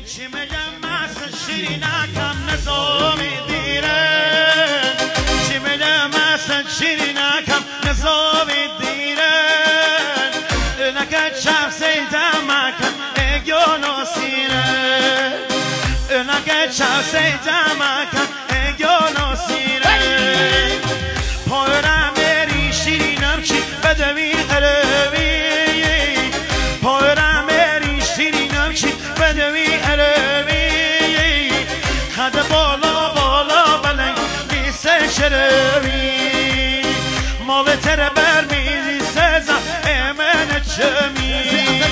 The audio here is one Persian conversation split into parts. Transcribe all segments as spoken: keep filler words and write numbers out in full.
چی میگم مثل شیرینکم نظامی دیره چی میگم مثل شیرینکم نظامی دیره نکه چپ سیدم مکم اگیانو سیره نکه چپ سیدم مکم اگیانو سیره پایرم بری شیرینم چی بدوی قلبی پایرم بری شیرینم چی بدوی قلبی خد بالا بالا بلنگ بیسه شروی مال تر بر میزی سزم امن چمی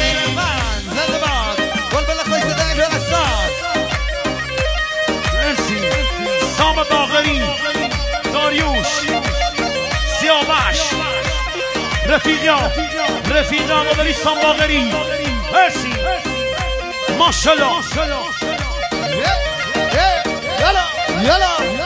سام باقری داریوش سیاوش رفیقیان رفیقیان مادری سام باقری مرسی ماشالله یلا یلا